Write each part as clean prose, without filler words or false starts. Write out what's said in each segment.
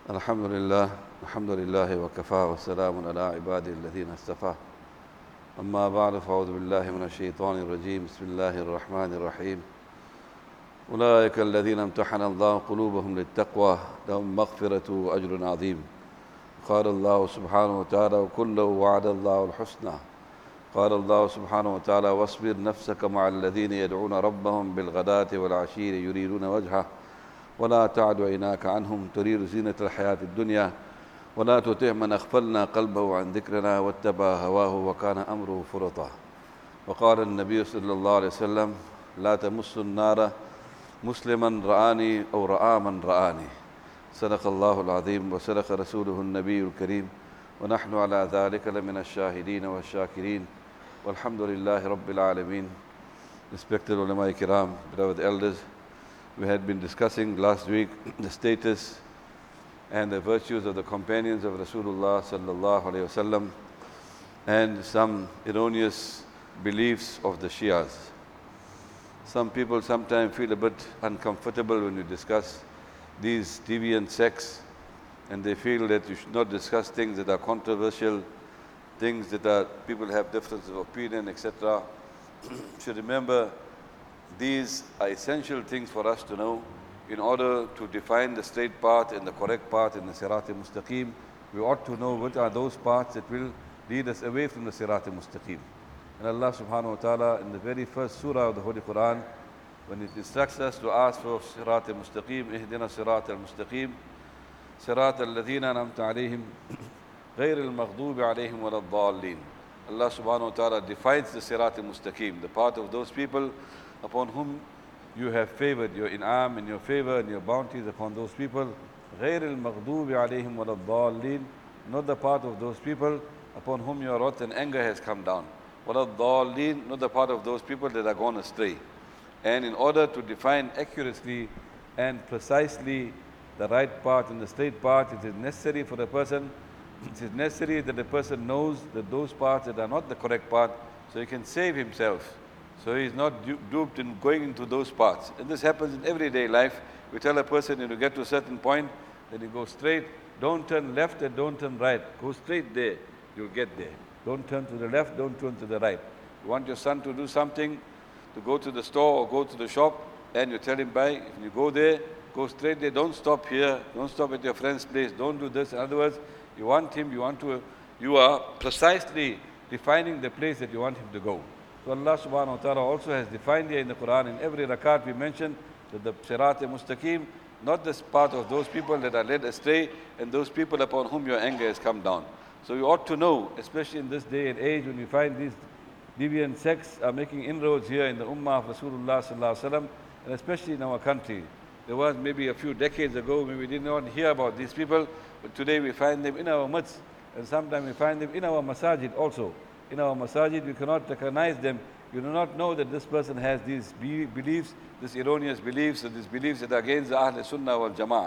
الحمد لله وكفى وسلام على عباده الذين اصطفى أما بعد فأعوذ بالله من الشيطان الرجيم بسم الله الرحمن الرحيم أولئك الذين امتحن الله قلوبهم للتقوى لهم مغفرة وأجر عظيم قال الله سبحانه وتعالى وكله وعد الله الحسنى قال الله سبحانه وتعالى واصبر نفسك مع الذين يدعون ربهم بالغداة والعشي يريدون وجهه ولا تعد عيناك عنهم تريد زينة الحياة الدنيا ولا تطع من أغفلنا قلبه عن ذكرنا واتبع هواه وكان أمره فرطا وقال النبي صلى الله عليه وسلم لا تمس النار مسلما رآني أو رأى من رآني صدق الله العظيم وصدق رسوله النبي الكريم ونحن على ذلك لمن الشاهدين والشاكرين والحمد لله رب العالمين. Respected ulama kiram, beloved elders, we had been discussing last week the status and the virtues of the companions of Rasulullah sallallahu alaihi wasallam and some erroneous beliefs of the Shias. Some people sometimes feel a bit uncomfortable when you discuss these deviant sects, and they feel that you should not discuss things that are controversial, things that are people have differences of opinion, etc. Should remember these are essential things for us to know in order to define the straight path and the correct path in the Sirat al-Mustaqim. We ought to know what are those paths that will lead us away from the Sirat al-Mustaqim. And Allah subhanahu wa ta'ala in the very first surah of the Holy Quran, when it instructs us to ask for Sirat al-Mustaqim, Ihdina Sirat al-Mustaqim, Sirat al-Ladhina namta alayhim, Ghayr al-Maghdubi alayhim wa al-Dhalleen. Allah subhanahu wa ta'ala defines the Sirat al-Mustaqim, the path of those people upon whom you have favored your in'am and your favor and your bounties upon those people. غَيْرِ الْمَغْضُوبِ عَلَيْهِمْ وَلَا الضَّالِّينَ, not the part of those people upon whom your wrath and anger has come down. وَلَا الضَّالِّينَ, not the part of those people that are gone astray. And in order to define accurately and precisely the right path and the straight path, it is necessary for the person, it is necessary that the person knows that those paths that are not the correct path, so he can save himself. So he is not duped in going into those paths. And this happens in everyday life. We tell a person, when you get to a certain point, then you go straight, don't turn left and don't turn right. Go straight there, you'll get there. Don't turn to the left, don't turn to the right. You want your son to do something, to go to the store or go to the shop, and you tell him, if you go there, go straight there, don't stop here, don't stop at your friend's place, don't do this. In other words, you are precisely defining the place that you want him to go. So Allah subhanahu wa ta'ala also has defined here in the Quran, in every rakat we mentioned that the Sirat al-Mustaqim, not this part of those people that are led astray and those people upon whom your anger has come down. So you ought to know, especially in this day and age when we find these deviant sects are making inroads here in the Ummah of Rasulullah sallallahu alaihi wasallam, and especially in our country. There was maybe a few decades ago when we did not hear about these people, but today we find them in our midst, and sometimes we find them in our masajid also. In our masajid, we cannot recognize them. You do not know that this person has these beliefs, these erroneous beliefs, or these beliefs that are against the Ahl Sunnah wal Jama'ah.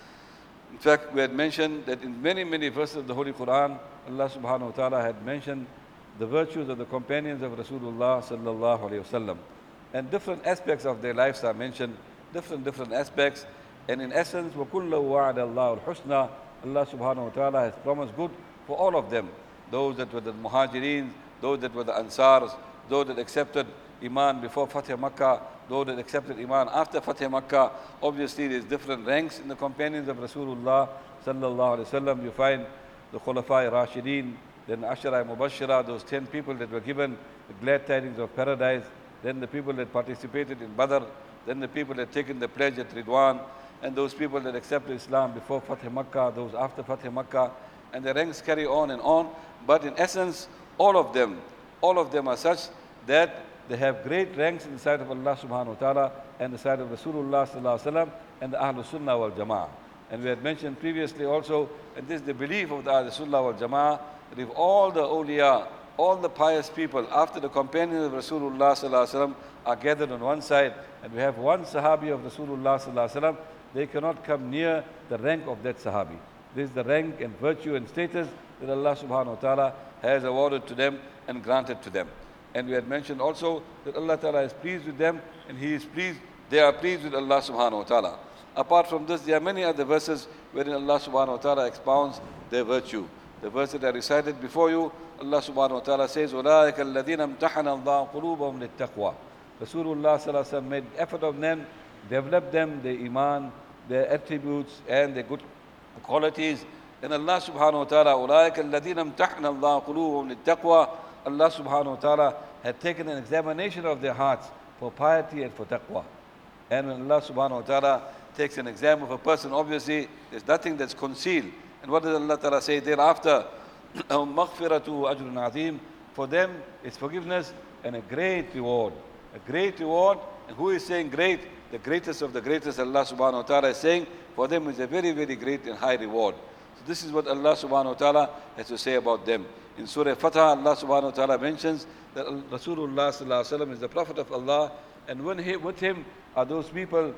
In fact, we had mentioned that in many, many verses of the Holy Quran, Allah subhanahu wa ta'ala had mentioned the virtues of the companions of Rasulullah sallallahu alayhi wasallam. And different aspects of their lives are mentioned, different aspects. And in essence, وَكُلَّ وَعَدَ اللَّهُ الْحُسْنَى, Allah subhanahu wa ta'ala has promised good for all of them. Those that were the Muhajirin, those that were the Ansars, those that accepted Iman before Fatih Makkah, those that accepted Iman after Fatih Makkah. Obviously, there's different ranks in the companions of Rasulullah sallallahu alaihi wasallam. You find the Khulafai Rashidin, then Ashara Mubashira, those 10 people that were given the glad tidings of paradise, then the people that participated in Badr, then the people that taken the pledge at Ridwan, and those people that accepted Islam before Fatih Makkah, those after Fatih Makkah. And the ranks carry on and on. But in essence, all of them are such that they have great ranks in the sight of Allah subhanahu wa ta'ala and the sight of Rasulullah sallallahu alaihi wasallam and the Ahlul Sunnah wal Jama'ah. And we had mentioned previously also, and this is the belief of the Ahlul Sunnah wal Jama'ah, that if all the awliya, all the pious people after the companions of Rasulullah sallallahu alaihi wasallam are gathered on one side, and we have one Sahabi of Rasulullah sallallahu alaihi wasallam, they cannot come near the rank of that Sahabi. This is the rank and virtue and status that Allah subhanahu wa ta'ala has awarded to them and granted to them. And we had mentioned also that Allah ta'ala is pleased with them and they are pleased with Allah subhanahu wa ta'ala. Apart from this, there are many other verses wherein Allah subhanahu wa ta'ala expounds their virtue. The verse that I recited before you, Allah subhanahu wa ta'ala says, أُولَٰئِكَ الَّذِينَ امْتَحَنَ اللَّهُ قُلُوبَهُمْ لِلتَّقْوَى. Rasulullah sallallahu alaihi wasallam made effort of them, developed them, their iman, their attributes and their good qualities. And Allah subhanahu wa ta'ala, أُولَٰئِكَ الَّذِينَ امْتَحَنَ اللَّهُ قُلُوبَهُمْ لِلتَّقْوَى. Allah subhanahu wa ta'ala had taken an examination of their hearts for piety and for taqwa. And when Allah subhanahu wa ta'ala takes an exam of a person, obviously there's nothing that's concealed. And what does Allah ta'ala say thereafter? مَغْفِرَةُ أَجْرٌ عَظِيمٌ. For them it's forgiveness and a great reward. A great reward. And who is saying great? The greatest of the greatest, Allah subhanahu wa ta'ala is saying, for them is a very, very great and high reward. So this is what Allah subhanahu wa ta'ala has to say about them. In Surah Fatah, Allah subhanahu wa ta'ala mentions that Rasulullah sallallahu alaihi wasallam is the Prophet of Allah, and with him are those people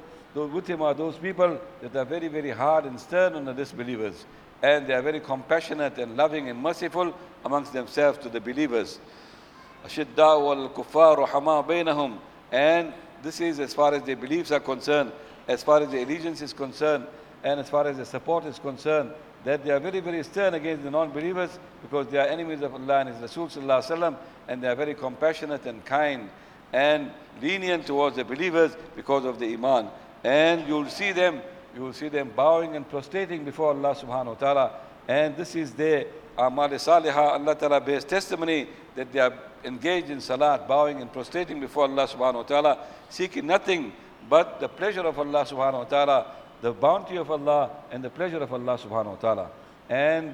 that are very, very hard and stern on the disbelievers. And they are very compassionate and loving and merciful amongst themselves to the believers. أَشِدَّاءُ وَالْكُفَّارُ رُحَمَاءُ بَيْنَهُمْ. And this is as far as their beliefs are concerned, as far as their allegiance is concerned, and as far as their support is concerned, that they are very, very stern against the non-believers because they are enemies of Allah and His Rasul sallallahu alaihi wasallam, and they are very compassionate and kind and lenient towards the believers because of the iman. And you will see them bowing and prostrating before Allah subhanahu wa ta'ala. And this is their amal salihah. Allah ta'ala bears testimony that they are engaged in salat, bowing and prostrating before Allah subhanahu wa ta'ala, seeking nothing but the pleasure of Allah subhanahu wa ta'ala, the bounty of Allah and the pleasure of Allah subhanahu wa ta'ala. And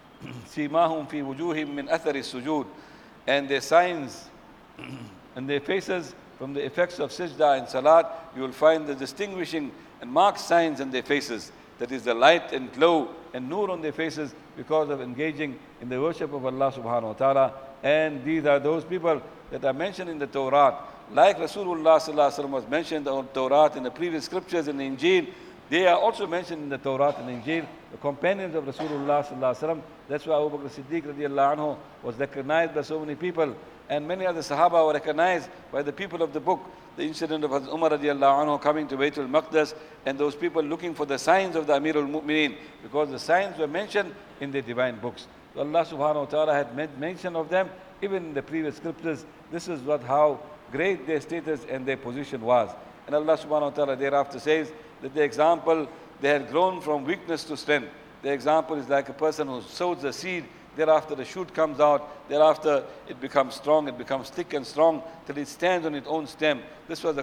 simahum fi wujuhim min athari sujud. And their signs and their faces from the effects of sajda and salat, you will find the distinguishing and marked signs in their faces. That is the light and glow and nur on their faces because of engaging in the worship of Allah subhanahu wa ta'ala. And these are those people that are mentioned in the Torah. Like Rasulullah sallallahu alaihi wasallam was mentioned in the Torah in the previous scriptures in the Injil, they are also mentioned in the Torah and the Injil, the companions of Rasulullah sallallahu alaihi wasallam. That's why Abu Bakr Siddiq radiallahu anhu was recognized by so many people. And many other Sahaba were recognized by the people of the book. The incident of Hazrat Umar radiallahu anhu coming to Baytul Maqdis and those people looking for the signs of the Amirul Mu'mineen, because the signs were mentioned in the divine books. So Allah subhanahu wa ta'ala had made mention of them even in the previous scriptures. This is how great their status and their position was. And Allah subhanahu wa ta'ala thereafter says that the example, they had grown from weakness to strength. The example is like a person who sows the seed. Thereafter the shoot comes out, thereafter it becomes strong, it becomes thick and strong till it stands on its own stem. This was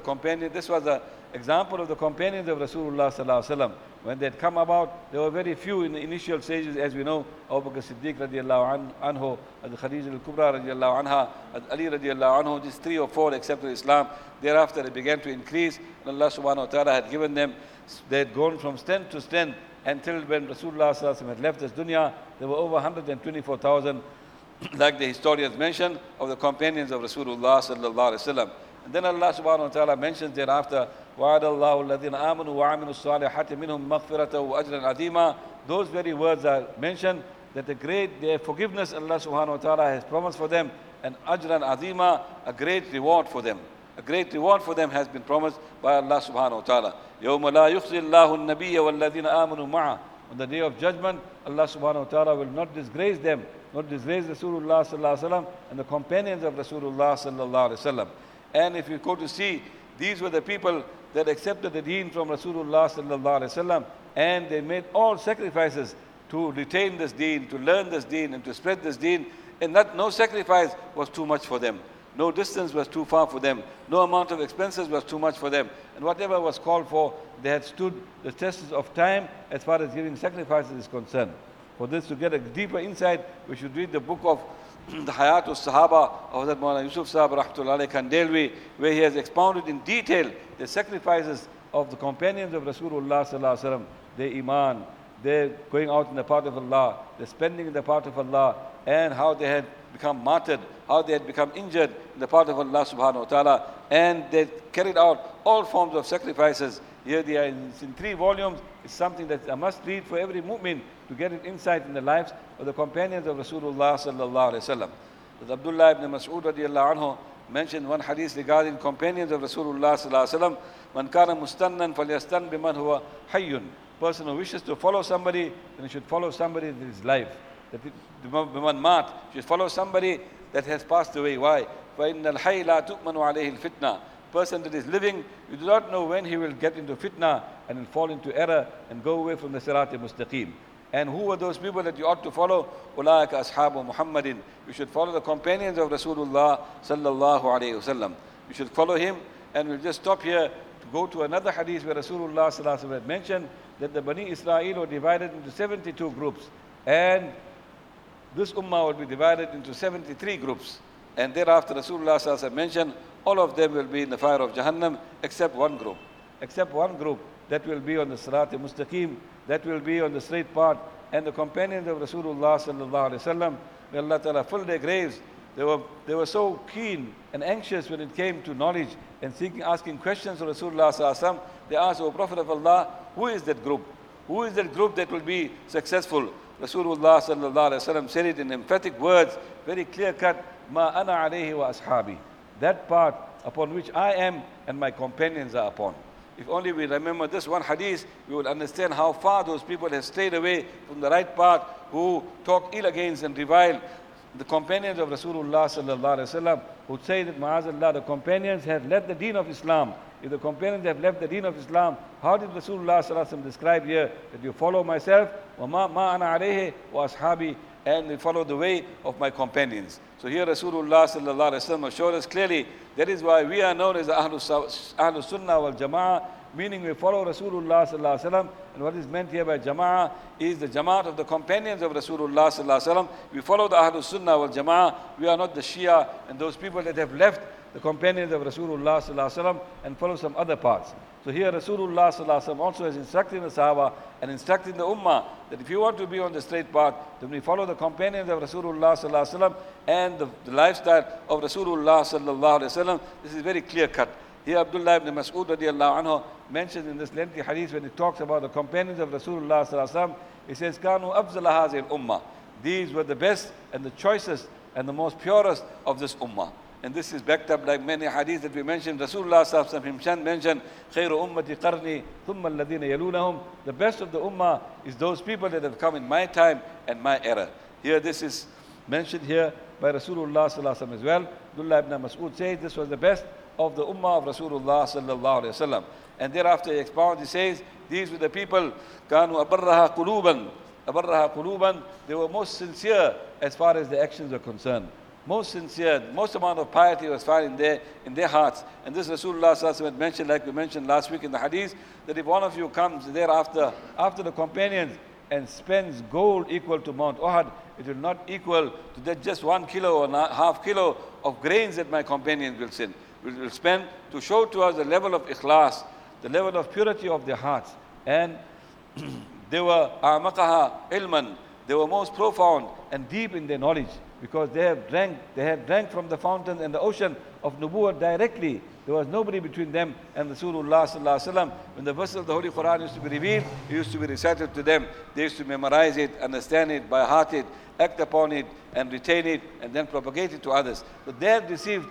the example of the companions of Rasulullah sallallahu alaihi wasallam. When they had come about, there were very few in the initial stages, as we know. Abu Bakr Siddiq radiallahu anhu, Khadija al-Kubra radiallahu anha, Ali radiallahu anhu, just 3 or 4 accepted Islam. Thereafter it began to increase, and Allah subhanahu wa ta'ala had given them, they had gone from strength to strength, until when Rasulullah sallallahu alaihi wasallam had left this dunya, there were over 124,000, like the historians mention, of the companions of Rasulullah sallallahu alaihi wasallam. And then Allah subhanahu wa ta'ala mentions thereafter, وَعَدَ اللَّهُ الَّذِينَ آمَنُوا وَعَمِلُوا الصَّالِحَاتِ مِنْهُمْ مَغْفِرَةً وَأَجْرًا عَظِيمًا. Those very words are mentioned, that their forgiveness Allah subhanahu wa ta'ala has promised for them, and ajran azima, a great reward for them. A great reward for them has been promised by Allah subhanahu wa ta'ala. يَوْمَ لَا يُخْزِي اللَّهُ النَّبِيَّ وَالَّذِينَ آمَنُوا مَعَهُ. On the day of judgment, Allah subhanahu wa ta'ala will not disgrace them, not disgrace Rasulullah sallallahu alaihi wasallam and the companions of Rasulullah sallallahu alaihi wasallam. And if you go to see, these were the people that accepted the deen from Rasulullah sallallahu alaihi wasallam, and they made all sacrifices to retain this deen, to learn this deen, and to spread this deen. And no sacrifice was too much for them. No distance was too far for them. No amount of expenses was too much for them. And whatever was called for, they had stood the tests of time as far as giving sacrifices is concerned. For this, to get a deeper insight, we should read the book of the Hayatul Sahaba of Hazrat Maulana Yusuf Sahab Rahmatullahi Kandhelwi, where he has expounded in detail the sacrifices of the companions of Rasulullah sallallahu alaihi wasallam, their iman, their going out in the path of Allah, their spending in the path of Allah, and how they had become martyred, how they had become injured in the path of Allah subhanahu wa ta'ala, and they carried out all forms of sacrifices. Here they are in 3 volumes. It's something that I must read for every mu'min to get an insight in the lives of the companions of Rasulullah sallallahu alaihi wasallam. Abdullah ibn Mas'ud radiallahu anhu mentioned one hadith regarding companions of Rasulullah sallallahu alaihi wasallam. Man kana mustannan falyastan biman huwa hayyun. Person who wishes to follow somebody, then he should follow somebody that is live. Biman mat, should follow somebody that has passed away. Why? فَإِنَّ الْحَيْ لَا تُؤْمَنُ عَلَيْهِ الْفِتْنَةِ. Person that is living, you do not know when he will get into fitna and will fall into error and go away from the Sirat al-Mustaqim. And who are those people that you ought to follow? أُولَٰئِكَ أَصْحَابُ مُحَمَّدٍ. You should follow the companions of Rasulullah sallallahu alayhi wasallam. You should follow him. And we'll just stop here to go to another hadith where Rasulullah sallallahu alayhi wasallam had mentioned that the Bani Israel were divided into 72 groups. And this ummah will be divided into 73 groups. And thereafter Rasulullah sallallahu alayhi wasallam mentioned all of them will be in the fire of Jahannam except one group. Except one group that will be on the Sirat al-Mustaqim, that will be on the straight path. And the companions of Rasulullah sallallahu alayhi wasallam, may Allah Ta'ala fill their graves. They were so keen and anxious when it came to knowledge and asking questions of Rasulullah sallallahu alayhi wasallam. They asked, O Prophet of Allah, who is that group? Who is that group that will be successful? Rasulullah sallallahu alayhi wasallam said it in emphatic words, very clear cut, Ma ana alayhi wa ashabi. That path upon which I am and my companions are upon. If only we remember this one hadith, we will understand how far those people have strayed away from the right path, who talk ill against and revile the companions of Rasulullah sallallahu alaihi wasallam, who say that ma'azallah, the companions have left the deen of Islam. If the companions have left the deen of Islam, how did Rasulullah sallallahu alaihi wasallam describe here that you follow myself, wa ma ana alayhi wa ashabi, and we follow the way of my companions. So here Rasulullah sallallahu alaihi wasallam showed us clearly that is why we are known as Ahlus Sunnah wal Jama'ah, meaning we follow Rasulullah sallallahu alaihi wasallam. And what is meant here by Jama'ah is the Jama'at of the companions of Rasulullah sallallahu alaihi wasallam. We follow the Ahlus Sunnah wal Jama'ah. We are not the Shia and those people that have left the companions of Rasulullah sallallahu alaihi wasallam and follow some other paths. So here Rasulullah sallallahu alaihi wasallam also has instructed the Sahaba and instructed the Ummah that if you want to be on the straight path, then we follow the companions of Rasulullah sallallahu alaihi wasallam and the lifestyle of Rasulullah sallallahu alaihi wasallam. This is very clear cut. Here Abdullah ibn Mas'ud radiallahu anhu mentioned in this lengthy hadith when he talks about the companions of Rasulullah sallallahu alaihi wasallam, he says, Kanu afzala hazihi al-ummah. These were the best and the choicest and the most purest of this ummah. And this is backed up like many hadiths that we mentioned. Rasulullah sallallahu alaihi wasallam himself mentioned, Khairu ummati qarni, thumma alladhina yalunahum. The best of the ummah is those people that have come in my time and my era. Here this is mentioned here by Rasulullah sallallahu alaihi wasallam as well. Abdullah ibn Mas'ud says this was the best of the ummah of Rasulullah sallallahu alaihi wasallam. And thereafter he expounds, he says, these were the people, Kanu abarraha quluban. They were most sincere as far as the actions are concerned. Most sincere, most amount of piety was found in their hearts. And this Rasulullah sallallahu alaihi wasallam had mentioned, like we mentioned last week in the hadith, that if one of you comes thereafter, after the companions, and spends gold equal to Mount Uhud, it will not equal to that just 1 kilo or half kilo of grains that my companions will spend to show to us the level of ikhlas, the level of purity of their hearts. And they were a'maqaha ilman, they were most profound and deep in their knowledge, because they had drank from the fountain and the ocean of Nubuwwah directly. There was nobody between them and Rasulullah sallallahu alaihi wasallam. When the verses of the Holy Quran used to be revealed, it used to be recited to them. They used to memorize it, understand it, by heart it, act upon it, and retain it, and then propagate it to others. So they had received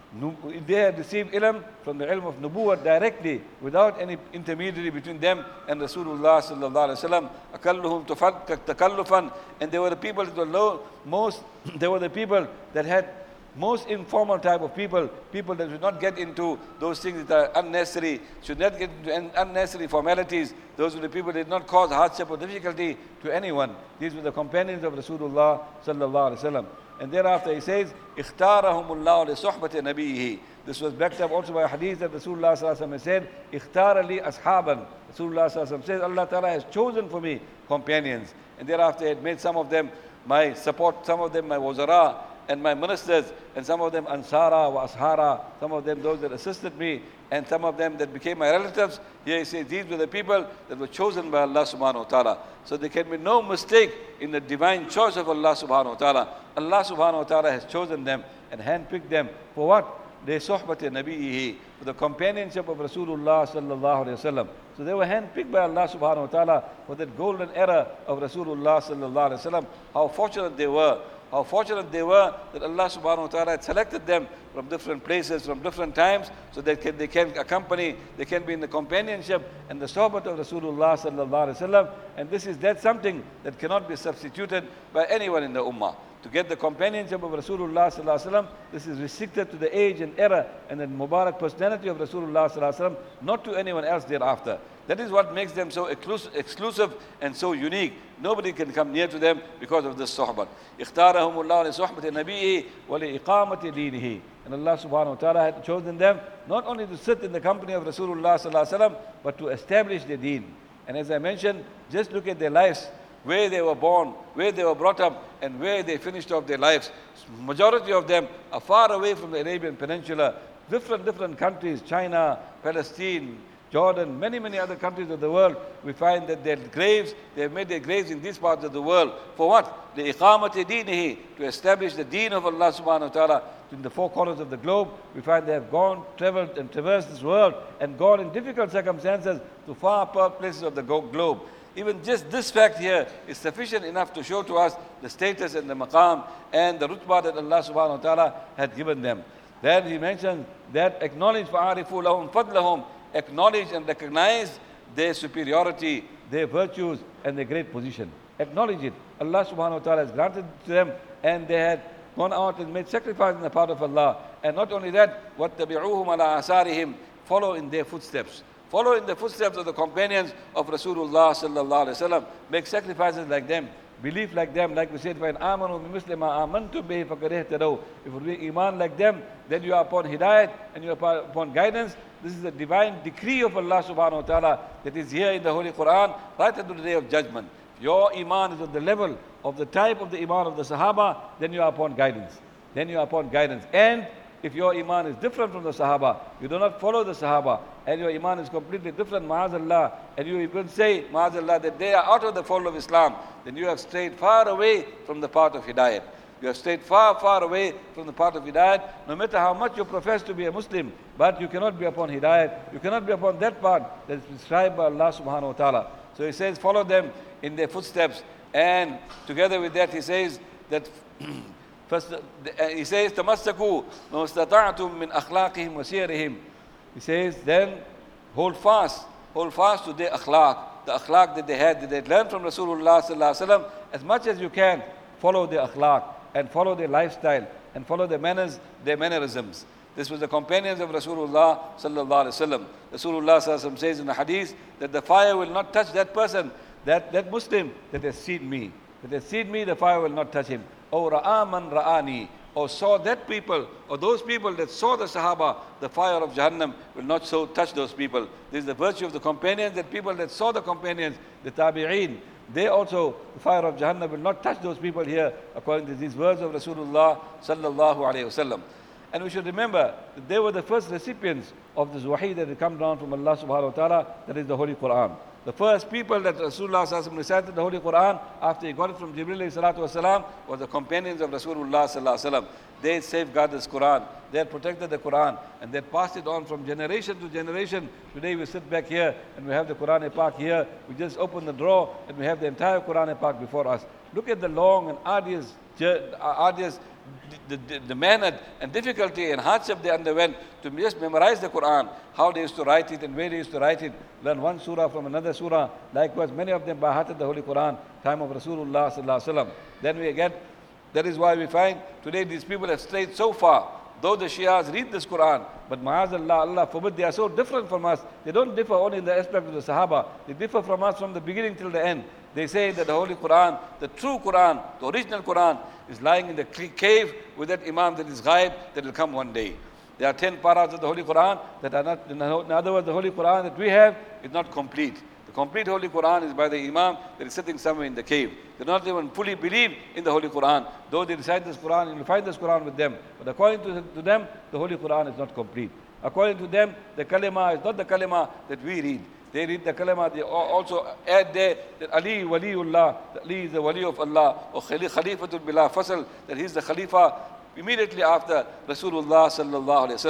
ilm from the ilm of Nubuwwah directly, without any intermediary between them and Rasulullah sallallahu alaihi wasallam. Akalluhum takallufan, and they were the people that were they were the people that had most informal type of people that should not get into those things that are unnecessary, should not get into unnecessary formalities. Those were the people that did not cause hardship or difficulty to anyone. These were the companions of Rasulullah sallallahu alaihi wasallam. And thereafter he says, اختارهم الله لصحبة نبيه. This was backed up also by a hadith that Rasulullah sallallahu alaihi wasallam said, اختار لي أصحابا. Rasulullah sallallahu alaihi wasallam says, Allah Ta'ala has chosen for me companions. And thereafter he had made some of them my support, some of them my wazara and my ministers, and some of them ansara wa ashara, some of them those that assisted me, and some of them that became my relatives. Here he says these were the people that were chosen by Allah subhanahu wa ta'ala. So there can be no mistake in the divine choice of Allah subhanahu wa ta'ala. Allah subhanahu wa ta'ala has chosen them and handpicked them for what? They sohbati nabiyihi, for the companionship of Rasulullah sallallahu alayhi wasallam. So they were handpicked by Allah subhanahu wa ta'ala for that golden era of Rasulullah sallallahu alayhi wasallam. How fortunate they were. how fortunate they were that Allah subhanahu wa ta'ala had selected them from different places, from different times, so that they can accompany, they can be in the companionship and the sohbat of Rasulullah sallallahu alaihi wasallam. And that's something that cannot be substituted by anyone in the ummah. To get the companionship of Rasulullah sallallahu alaihi wasallam, this is restricted to the age and era and the Mubarak personality of Rasulullah sallallahu alaihi wasallam, not to anyone else thereafter. That is what makes them so exclusive and so unique. Nobody can come near to them because of this sohbat. اختارهم الله لصحبة نبيه ولإقامة دينه. And Allah subhanahu wa ta'ala had chosen them not only to sit in the company of Rasulullah sallallahu alaihi wasallam, but to establish the deen. And as I mentioned, just look at their lives, where they were born, where they were brought up, and where they finished off their lives. Majority of them are far away from the Arabian Peninsula, different countries, China, Palestine, Jordan, many other countries of the world. We find that their graves, they have made their graves in these parts of the world. For what? لِإِقَامَةِ دِينِهِ, to establish the deen of Allah subhanahu wa ta'ala in the four corners of the globe. We find they have gone, traveled and traversed this world and gone in difficult circumstances to far places of the globe. Even just this fact here is sufficient enough to show to us the status and the maqam and the rutbah that Allah subhanahu wa ta'ala had given them. Then he mentions that acknowledge فَعَارِفُوا لَهُمْ فَضْلَهُمْ, acknowledge and recognize their superiority, their virtues and their great position. Acknowledge it. Allah subhanahu wa ta'ala has granted to them, and they had gone out and made sacrifice in the path of Allah. And not only that, وَاتَّبِعُوهُمْ عَلَىٰ آثَارِهِمْ, follow in their footsteps. Follow in the footsteps of the companions of Rasulullah sallallahu alaihi wasallam. Make sacrifices like them. Believe like them. Like we said, فَإِنْ آمَنُوا بِمِثْلِ مَا آمَنْتُمْ بِهِ فَقَدْ اهْتَدَوْا. If you be iman like them, then you are upon hidayat and you are upon guidance. This is a divine decree of Allah subhanahu wa ta'ala that is here in the Holy Quran right until the day of judgment. If your iman is at the level of the type of the iman of the Sahaba, then you are upon guidance. Then you are upon guidance. And if your iman is different from the Sahaba, you do not follow the Sahaba, and your iman is completely different, ma'azallah, and you even say, ma'azallah, that they are out of the fold of Islam, then you have strayed far away from the path of Hidayat. You have strayed far away from the path of Hidayat. No matter how much you profess to be a Muslim, but you cannot be upon Hidayat. You cannot be upon that path that is prescribed by Allah subhanahu wa ta'ala. So he says, follow them in their footsteps. And together with that, he says that first, he says, تَمَسَّكُوا مَوْسْتَطَعْتُم مِّنْ أَخْلَاقِهِمْ وَسِيَرِهِمْ. He says, then hold fast to their akhlaq, the akhlaq that they had, that they had learned from Rasulullah sallallahu alaihi wasallam. As much as you can, follow their akhlaq and follow their lifestyle and follow their manners, their mannerisms. This was the companions of Rasulullah sallallahu alaihi wasallam. Rasulullah sallallahu alaihi wasallam says in the hadith that the fire will not touch that person, that Muslim that has seen me. That has seen me, the fire will not touch him. Or ra'a man ra'ani, or saw that people, or those people that saw the Sahaba, the fire of Jahannam will not so touch those people. This is the virtue of the companions, that people that saw the companions, the tabi'een, they also, the fire of Jahannam will not touch those people here, according to these words of Rasulullah sallallahu alayhi wasallam. And we should remember that they were the first recipients of this wahi that had come down from Allah subhanahu wa ta'ala, that is the Holy Quran. The first people that Rasulullah sallallahu alaihi wasallam recited the Holy Quran after he got it from Jibreel alayhi salatu wasalam was the companions of Rasulullah sallallahu alaihi wasallam. They safeguarded this Quran, they had protected the Quran, and they passed it on from generation to generation. Today we sit back here and we have the Quran-e-Pak here. We just open the drawer and we have the entire Quran-e-Pak before us. Look at the long and arduous the manner and difficulty and hardship they underwent to just memorize the Quran, how they used to write it and where they used to write it, learn one surah from another surah. Likewise, many of them by hearted the Holy Quran, time of Rasulullah sallallahu alaihi wasallam. Then we again, that is why we find today these people have strayed so far. Though the Shias read this Quran, but ma'azallah, Allah forbid, they are so different from us. They don't differ only in the aspect of the Sahaba. They differ from us from the beginning till the end. They say that the Holy Quran, the true Quran, the original Quran, is lying in the cave with that Imam that is ghaib, that will come one day. There are 10 paras of the Holy Quran that are not, in other words, the Holy Quran that we have is not complete. The complete Holy Quran is by the Imam that is sitting somewhere in the cave. They do not even fully believe in the Holy Quran. Though they recite this Quran, you will find this Quran with them. But according to them, the Holy Quran is not complete. According to them, the kalima is not the kalima that we read. They read the kalima, they also add there that Ali Waliullah, that Ali is the Wali of Allah, or Khalifatul Bila Fasal, that he is the Khalifa immediately after Rasulullah sallallahu alayhi wasallam.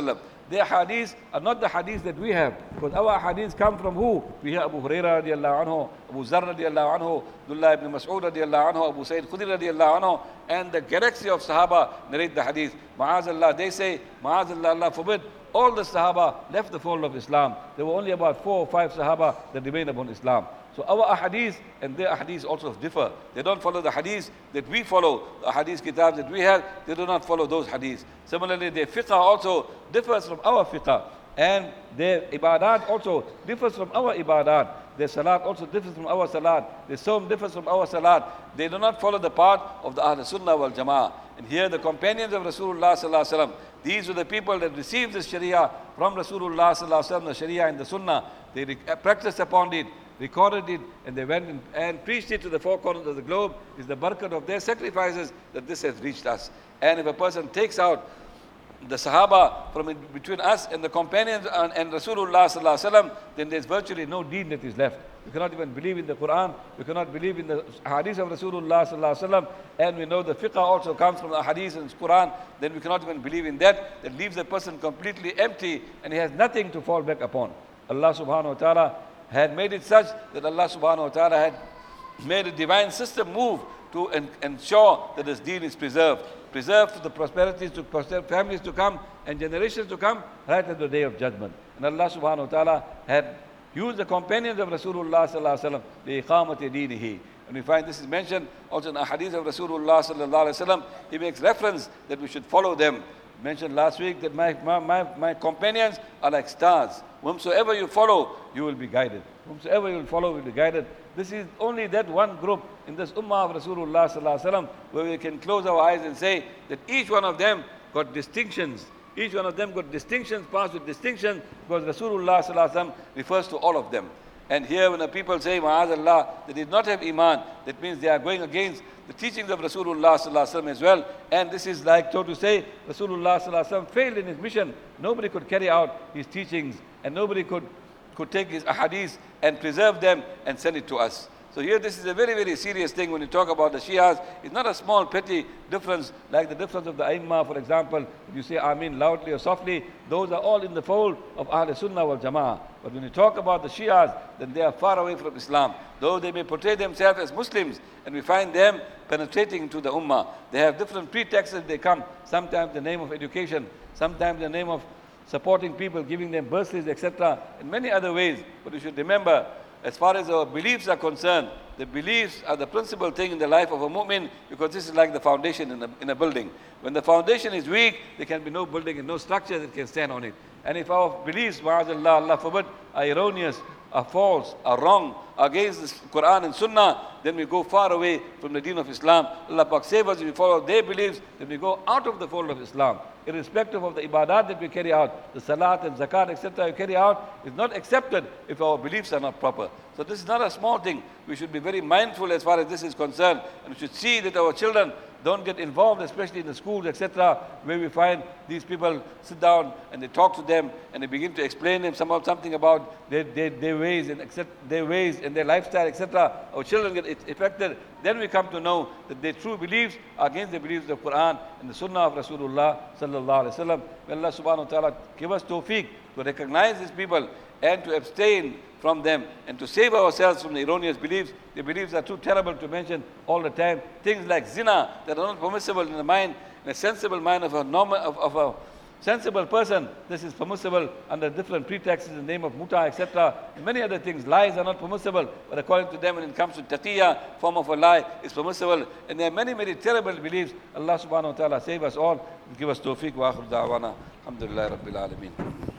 their hadiths are not the hadiths that we have. Because our hadiths come from who? We hear Abu Hurairah radiallahu anhu, Abu Zar radiallahu anhu, Abdullah ibn Mas'ud radiallahu anhu, Abu Sayyid Khudri radiallahu anhu, and the galaxy of Sahaba narrate the hadith. Ma'azallah, they say, Ma'azallah, Allah forbid, all the Sahaba left the fold of Islam. There were only about 4 or 5 Sahaba that remained upon Islam. So our ahadith and their ahadith also differ. They don't follow the hadith that we follow, the hadith kitabs that we have, they do not follow those hadiths. Similarly, their fiqh also differs from our fiqh. And their ibadat also differs from our ibadat. Their salat also differs from our salat. Their sawm differs from our salat. They do not follow the path of the Ahl Sunnah wal Jama'ah. And here the companions of Rasulullah sallallahu alaihi wasallam, these were the people that received the Sharia from Rasulullah sallallahu alaihi wasallam, the Sharia and the Sunnah. They practiced upon it, recorded it, and they went and preached it to the 4 corners of the globe. It's the barakat of their sacrifices that this has reached us. And if a person takes out the Sahaba from between us and the companions and Rasulullah sallallahu alaihi wasallam, then there's virtually no deen that is left. We cannot even believe in the Quran. We cannot believe in the hadith of Rasulullah sallallahu alaihi wasallam. And we know the fiqh also comes from the hadith and Quran. Then we cannot even believe in that. That leaves the person completely empty and he has nothing to fall back upon. Allah subhanahu wa ta'ala had made it such that Allah subhanahu wa ta'ala had made a divine system move to ensure that this deen is preserved to the prosperities, to families to come and generations to come, right at the day of judgment. And Allah subhanahu wa ta'ala had used the companions of Rasulullah sallallahu alaihi wasallam, li'iqamati dinihi. And we find this is mentioned also in a hadith of Rasulullah sallallahu alaihi wasallam. He makes reference that we should follow them. Mentioned last week that my companions are like stars. Whomsoever you follow, you will be guided. Whomsoever you will follow will be guided. This is only that one group in this ummah of Rasulullah sallallahu alaihi wasallam where we can close our eyes and say that each one of them got distinctions. Each one of them got distinctions, passed with distinction, because Rasulullah sallallahu alaihi wasallam refers to all of them. And here when the people say, Ma'azallah, they did not have iman, that means they are going against the teachings of Rasulullah sallallahu alaihi wasallam as well. And this is like, so to say, Rasulullah sallallahu alaihi wasallam failed in his mission. Nobody could carry out his teachings and nobody could take his ahadith and preserve them and send it to us. So here this is a very, very serious thing when you talk about the Shias. It's not a small petty difference like the difference of the Aimma, for example. If you say Ameen loudly or softly, those are all in the fold of Ahl Sunnah wal Jama'ah. But when you talk about the Shias, then they are far away from Islam. Though they may portray themselves as Muslims, and we find them penetrating into the Ummah. They have different pretexts they come. Sometimes in the name of education, sometimes in the name of supporting people, giving them bursaries, etc. in many other ways. But you should remember, as far as our beliefs are concerned, the beliefs are the principal thing in the life of a mu'min, because this is like the foundation in a building. When the foundation is weak, there can be no building and no structure that can stand on it. And if our beliefs, ma'azallah, Allah forbid, are erroneous, are false, are wrong, are against the Quran and Sunnah, then we go far away from the deen of Islam. Allah Pak save us if we follow their beliefs, then we go out of the fold of Islam. Irrespective of the ibadat that we carry out, the salat and zakat, etc. we carry out, is not accepted if our beliefs are not proper. So this is not a small thing. We should be very mindful as far as this is concerned. And we should see that our children don't get involved, especially in the schools, etc., where we find these people sit down and they talk to them and they begin to explain them something about their ways and their ways and their lifestyle, etc. Our children get affected. Then we come to know that their true beliefs are against the beliefs of the Quran and the Sunnah of Rasulullah sallallahu alaihi wasallam. May Allah subhanahu wa ta'ala give us tawfiq to recognize these people and to abstain from them and to save ourselves from the erroneous beliefs. The beliefs are too terrible to mention all the time. Things like zina that are not permissible in the mind, in a sensible mind of a sensible person. This is permissible under different pretexts in the name of muta, etc. And many other things. Lies are not permissible, but according to them, when it comes to taqiyya, form of a lie, is permissible. And there are many, many terrible beliefs. Allah subhanahu wa ta'ala save us all and give us tawfiq wa akhir da'wana. Alhamdulillah Rabbil Alameen.